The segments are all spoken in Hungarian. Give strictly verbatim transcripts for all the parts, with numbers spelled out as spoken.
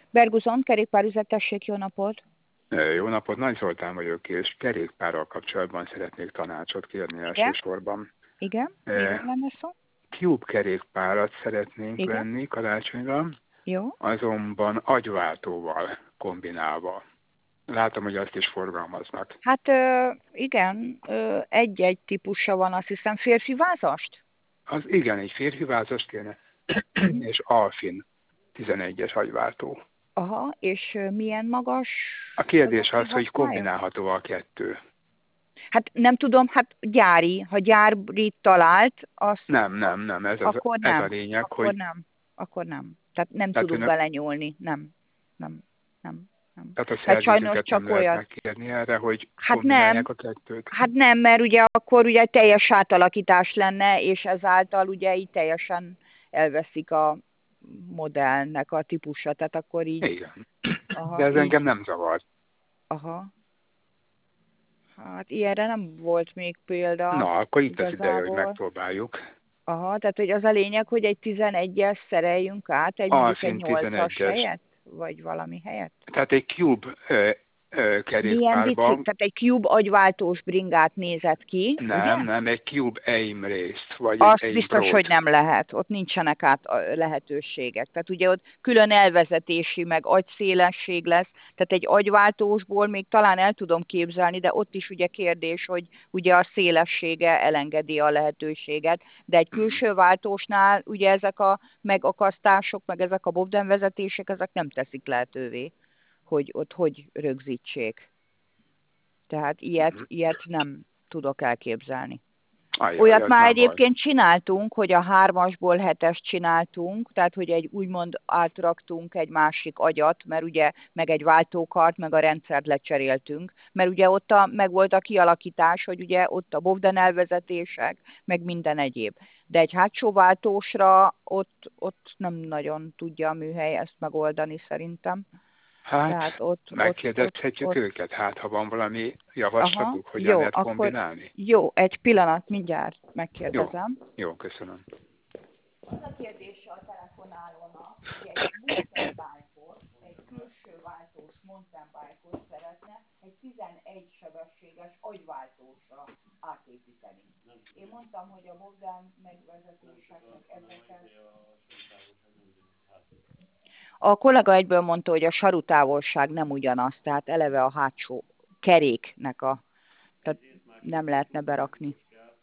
Berguzon, kerékpárüzlet, tessék, jó napot! Jó napot, Nagy Zoltán vagyok, és kerékpárral kapcsolatban szeretnék tanácsot kérni Igen? elsősorban. Igen? Miről lenne szó? Cube kerékpárat szeretnénk Igen? venni karácsonyra, Jó. azonban agyváltóval kombinálva. Látom, hogy azt is forgalmaznak. Hát ö, igen, ö, egy-egy típusa van, azt hiszem, férfi vázast? Az igen, egy férfi vázas kéne, Uh-huh. és Alfin tizenegyes agyváltó. Aha, és ö, milyen magas A az, kérdés aki az, hogy használja? kombinálható a kettő. Hát nem tudom, hát gyári, ha gyári talált, azt, Nem, a, nem, nem, ez, az, akkor ez a nem, lényeg, akkor hogy nem, akkor nem. Tehát nem tehát tudunk önök, belenyúlni, nem, nem, nem, nem. tehát a Tehát sajnos szervizüket nem csak lehet olyat. megkérni erre, hogy Hát nem, kombinálják a kettőt. hát nem, mert ugye akkor ugye teljes átalakítás lenne, és ezáltal ugye így teljesen elveszik a modellnek a típusa, tehát akkor így, Igen. De aha, ez engem így, nem zavar. aha. Hát ilyenre nem volt még példa Na, akkor itt az ideje, hogy igazából. megpróbáljuk. Aha, tehát hogy az a lényeg, hogy egy tizenegyes szereljünk át, egy mondjuk egy Alfin nyolcas tizenegyes. helyett, vagy valami helyett. Tehát egy Cube ö, ö, Milyen bicikli? kerékpárban, Tehát egy Cube agyváltós bringát nézett ki, ugye? nem, nem, egy Cube Aim Race, vagy egy Azt Aim biztos, hogy Broad. nem lehet. Ott nincsenek át a lehetőségek. Tehát ugye ott külön elvezetési, meg agyszélesség lesz. Tehát egy agyváltósból még talán el tudom képzelni, de ott is ugye kérdés, hogy ugye a szélessége elengedi a lehetőséget. De egy külső váltósnál ugye ezek a megakasztások, meg ezek a bobden vezetések, ezek nem teszik lehetővé, hogy ott hogy rögzítsék. Tehát ilyet, Mhm. ilyet nem tudok elképzelni. Ajaj, Olyat az már nem baj. egyébként csináltunk, hogy a hármasból hetes csináltunk, tehát hogy egy úgymond átraktunk egy másik agyat, mert ugye meg egy váltókart, meg a rendszert lecseréltünk, mert ugye ott a, meg volt a kialakítás, hogy ugye ott a bovden elvezetések, meg minden egyéb. De egy hátsó váltósra ott, ott nem nagyon tudja a műhely ezt megoldani szerintem. Tehát Hát, ott, ott, ott, megkérdezhetjük ott, őket, hát ha van valami aha, javaslatuk, hogyan jó, lehet akkor kombinálni. jó, egy pillanat, mindjárt Jó, megkérdezem. jó, köszönöm. Az a kérdése a telefonálónak, hogy egy mountain bike-ot, egy külső váltós mountain bike-ot szeretne egy tizenegy sebességes agyváltósra átépíteni. Én mondtam, hogy a Bogdan megvezetéseknek ezeket... A kollega egyből mondta, hogy a sarutávolság nem ugyanaz, tehát eleve a hátsó keréknek a... Tehát nem lehetne berakni.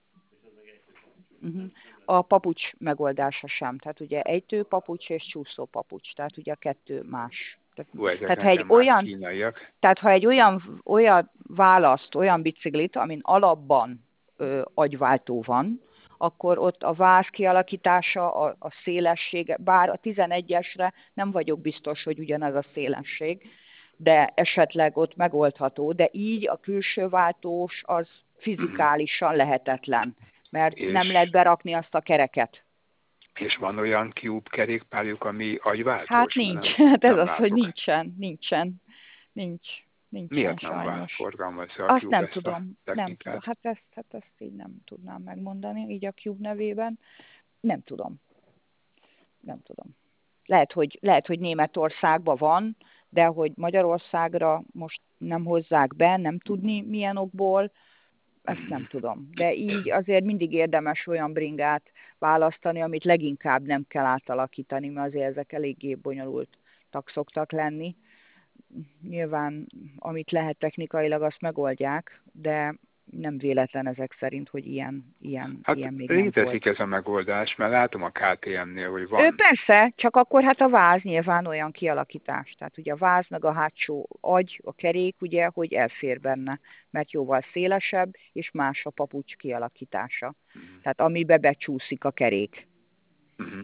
Uh-huh. A papucs megoldása sem. Tehát ugye ejtő papucs és csúszó papucs. Tehát ugye a kettő más. Tehát, Hú, ezek tehát ha egy nekem már olyan, kínaiak. tehát ha egy olyan, olyan választ, olyan biciklit, amin alapban ö, agyváltó van, akkor ott a váz kialakítása, a, a szélessége, bár a tizenegyesre nem vagyok biztos, hogy ugyanaz a szélesség, de esetleg ott megoldható, de így a külső váltós az fizikálisan lehetetlen, mert nem lehet És, berakni azt a kereket. és van olyan Cube kerékpárjuk, ami Hát agyváltós, mert nincs, nem, hát ez nem az, hogy látok. nincsen, nincsen, nincs, nincsen Miért nem vá- sajnos. forgalmazza a Azt Cube nem ezt a tudom, nem tudom, technikát? hát ezt, hát ezt így nem tudnám megmondani, így a Cube nevében. Nem tudom, nem tudom. Lehet, hogy, lehet, hogy Németországban van, de hogy Magyarországra most nem hozzák be, nem tudni milyen okból, ezt nem tudom. De így azért mindig érdemes olyan bringát választani, amit leginkább nem kell átalakítani, mert azért ezek eléggé bonyolultak szoktak lenni. Nyilván, amit lehet technikailag, azt megoldják, de nem véletlen ezek szerint, hogy ilyen, ilyen, Hát ilyen még nem létezik volt. ez a megoldás, mert látom a ká té em-nél, hogy Ő van. persze, csak akkor hát a váz nyilván olyan kialakítás. Tehát ugye a váz meg a hátsó agy, a kerék, ugye, hogy elfér benne, mert jóval szélesebb, és más a papucs kialakítása. Uh-huh. Tehát amibe becsúszik a kerék. Uh-huh.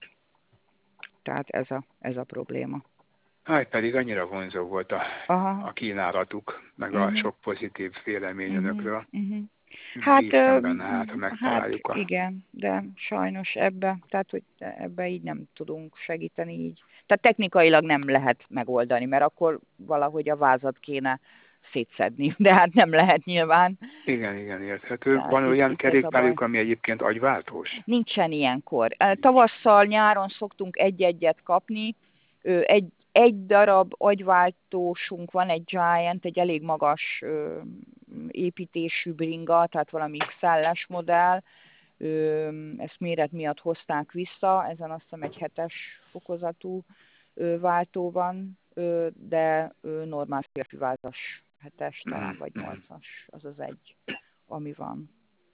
Tehát ez a, ez a probléma. Hát pedig annyira vonzó volt a, Aha. a kínálatuk, meg a Uh-huh. sok pozitív vélemény Uh-huh. önökről. Uh-huh. Hát, Bíztam benne, hát ha hát megtaláljuk a... igen, de sajnos ebbe, tehát hogy ebbe így nem tudunk segíteni így. Tehát technikailag nem lehet megoldani, mert akkor valahogy a vázat kéne szétszedni, de hát nem lehet nyilván. Igen, igen, érthető. Tehát Van itt, olyan itt ez a baj. kerékpárjuk, ami egyébként agyváltós? Nincsen ilyenkor. Tavasszal, nyáron szoktunk egy-egyet kapni, egy, egy darab agyváltósunk van, egy Giant, egy elég magas ö, építésű bringa, tehát valami X-szállas modell. Ö, ezt méret miatt hozták vissza, ezen azt hiszem egy hetes fokozatú ö, váltó van, ö, de ö, normál férfi váltás hetes talán, vagy nyolcas, az az egy, ami van.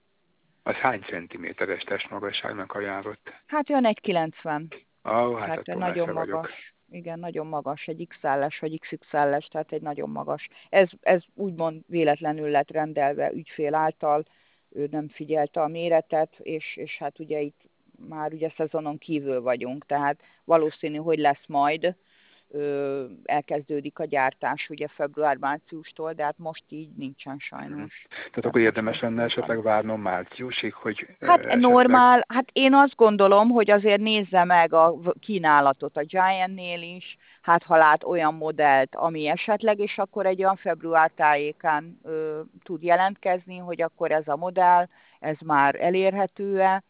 Az hány centiméteres testmagasságnak ajánlott? Hát olyan egy kilencven. Ó, hát Tehát attól nagyon messze vagyok. magas. Igen, nagyon magas, egy X-szállas vagy iksz iksz-szállas, tehát egy nagyon magas. Ez, ez úgymond véletlenül lett rendelve ügyfél által, ő nem figyelte a méretet, és, és hát ugye itt már ugye szezonon kívül vagyunk, tehát valószínű, hogy lesz majd, ö, elkezdődik a gyártás ugye február-márciustól, de hát most így nincsen sajnos. Tehát Tehát akkor most érdemes lenne most esetleg várnom márciusig, hogy Hát esetleg... normál, hát én azt gondolom, hogy azért nézze meg a kínálatot a Giantnél is, hát ha lát olyan modellt, ami esetleg, és akkor egy olyan február tájékán ö, tud jelentkezni, hogy akkor ez a modell, ez már elérhető-e,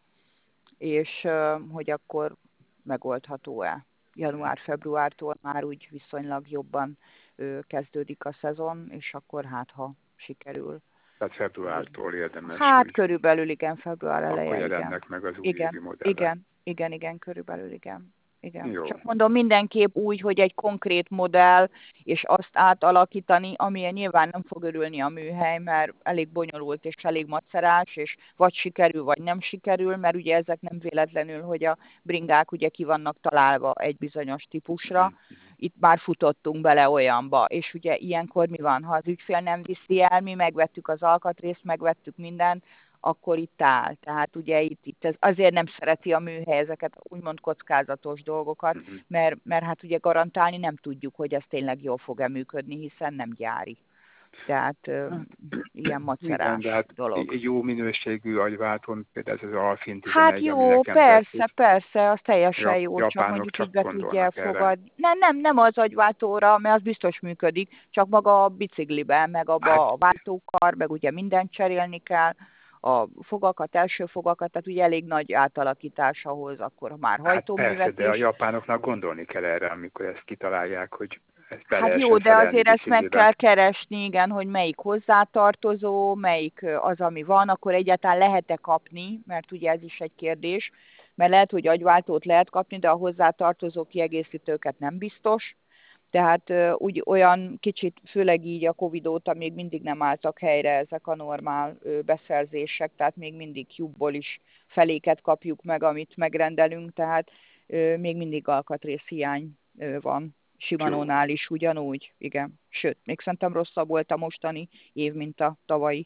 és ö, hogy akkor megoldható-e. Január-februártól már úgy viszonylag jobban ö, kezdődik a szezon, és akkor hát ha sikerül. Tehát februártól érdemes, Hát hogy körülbelül igen, február akkor eleje, igen. jelennek meg az újévi Igen, modellek. igen, igen, igen, körülbelül igen. Igen. Jó. Csak mondom, mindenképp úgy, hogy egy konkrét modell, és azt átalakítani, amilyen nyilván nem fog örülni a műhely, mert elég bonyolult és elég macerás, és vagy sikerül, vagy nem sikerül, mert ugye ezek nem véletlenül, hogy a bringák ugye ki vannak találva egy bizonyos típusra. Itt már futottunk bele olyanba, és ugye ilyenkor mi van, ha az ügyfél nem viszi el, mi megvettük az alkatrészt, megvettük mindent, akkor itt áll. Tehát ugye itt, itt ez azért nem szereti a műhely ezeket úgymond kockázatos dolgokat, Uh-huh. mert, mert hát ugye garantálni nem tudjuk, hogy ez tényleg jól fog-e működni, hiszen nem gyári. Tehát ö, ilyen Igen, de macerás hát dolog. jó minőségű agyváltón, például ez az Alfin Hát tizenegy, ami jó, nekem persze, tetszik. persze, az teljesen Jap- jó, csak japánok mondjuk csak így be tudja gondolnak erre. elfogadni. Nem, nem, nem az agyváltóra, mert az biztos működik, csak maga a bicikliben, meg abba Hát a váltókar, meg ugye mindent cserélni kell, a fogakat, első fogakat, tehát ugye elég nagy átalakítás ahhoz, akkor már Hát persze, hajtóművet de a is. japánoknak gondolni kell erre, amikor ezt kitalálják, hogy ezt be Hát jó, lehessen de szerelni azért ezt meg biciklibe. kell keresni, igen, hogy melyik hozzátartozó, melyik az, ami van, akkor egyáltalán lehet-e kapni, mert ugye ez is egy kérdés, mert lehet, hogy agyváltót lehet kapni, de a hozzátartozó kiegészítőket nem biztos. Tehát úgy olyan kicsit, főleg így a Covid óta még mindig nem álltak helyre ezek a normál beszerzések, tehát még mindig Cube-ból is feléket kapjuk meg, amit megrendelünk, tehát még mindig alkatrészhiány van. Shimano-nál is ugyanúgy, igen. Sőt, még szerintem rosszabb volt a mostani év, mint a tavalyi.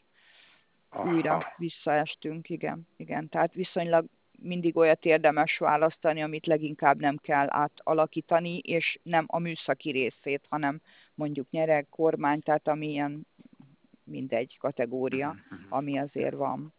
Újra Aha. visszaestünk, igen. igen. Tehát viszonylag mindig olyat érdemes választani, amit leginkább nem kell átalakítani, és nem a műszaki részét, hanem mondjuk nyereg, kormány, tehát ami ilyen mindegy kategória, ami azért van.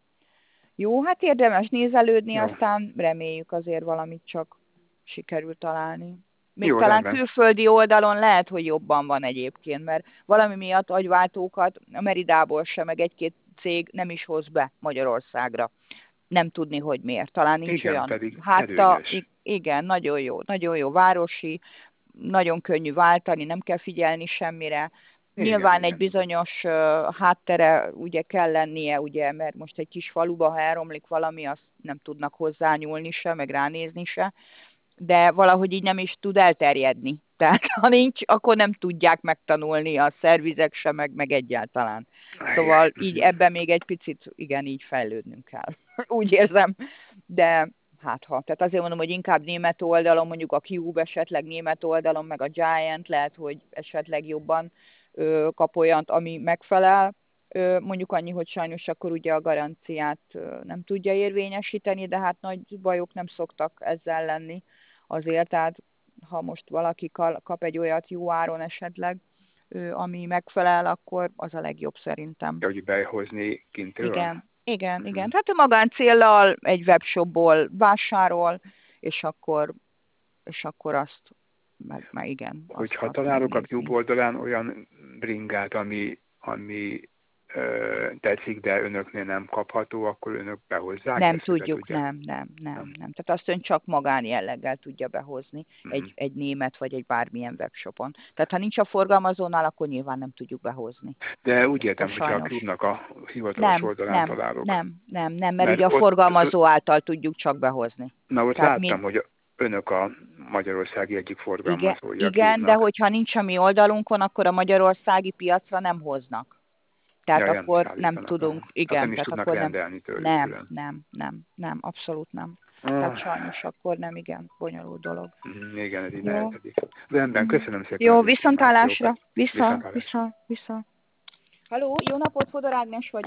Jó, hát érdemes nézelődni, Jó. aztán reméljük azért valamit csak sikerül találni. Még Jó, talán rendben. külföldi oldalon lehet, hogy jobban van egyébként, mert valami miatt agyváltókat a Meridából sem, meg egy-két cég nem is hoz be Magyarországra. Nem tudni, hogy miért. Talán nincs Igen, olyan pedig hátta. előnyös. Igen, nagyon jó. Nagyon jó városi, nagyon könnyű váltani, nem kell figyelni semmire. Igen, Nyilván egy igen. bizonyos uh, háttere ugye kell lennie, ugye, mert most egy kis faluba, ha elromlik valami, azt nem tudnak hozzányúlni se, meg ránézni se, de valahogy így nem is tud elterjedni. Tehát ha nincs, akkor nem tudják megtanulni a szervizek se, meg, meg egyáltalán. Szóval így ebben még egy picit, igen, így fejlődnünk kell. Úgy érzem, de hát ha. Tehát azért mondom, hogy inkább német oldalon, mondjuk a Cube esetleg német oldalon, meg a Giant lehet, hogy esetleg jobban ö, kap olyant, ami megfelel. Ö, mondjuk annyi, hogy sajnos akkor ugye a garanciát ö, nem tudja érvényesíteni, de hát nagy bajok nem szoktak ezzel lenni azért, tehát ha most valaki kap egy olyat jó áron esetleg, ö, ami megfelel, akkor az a legjobb szerintem. Hogy behozni kintről? Igen, igen, Uh-huh. igen. Tehát ő magáncéllal egy webshopból vásárol, és akkor, és akkor azt, meg, meg igen. Hogyha azt, azt találok a megnézni. Cube oldalán olyan bringát, ami, ami ö, tetszik, de önöknél nem kapható, akkor önök behozzák? Nem ezt, tudjuk, tudják? nem, nem, nem, nem. Tehát azt ön csak magánjelleggel tudja behozni Mhm. egy, egy német vagy egy bármilyen webshopon. Tehát ha nincs a forgalmazónál, akkor nyilván nem tudjuk behozni. De úgy értem, Akkor hogyha a sajnos. klubnak a hivatalos Nem, oldalán nem, találok. nem, nem, nem, mert Mert ugye a ott, forgalmazó által tudjuk csak behozni. na ott Tehát láttam, mi, hogy önök a magyarországi egyik igen, forgalmazója a igen, de klubnak. hogyha nincs a mi oldalunkon, akkor a magyarországi piacra nem hoznak. Tehát Ja, nem akkor nem szállítanak. tudunk, Aha. Tehát igen, nem is tehát tudnak akkor nem, rendelni tőlük nem, külön. nem, nem, nem, abszolút nem. Ah. Tehát sajnos akkor nem, igen, bonyolult dolog. Mhm, igen, ez így Jó. nehezedik. Rendben, köszönöm szépen Jó, az viszontlátásra. információkat. Vissza, Viszontlátásra. vissza, vissza. Halló, jó napot, Fodor Ágnes vagyok.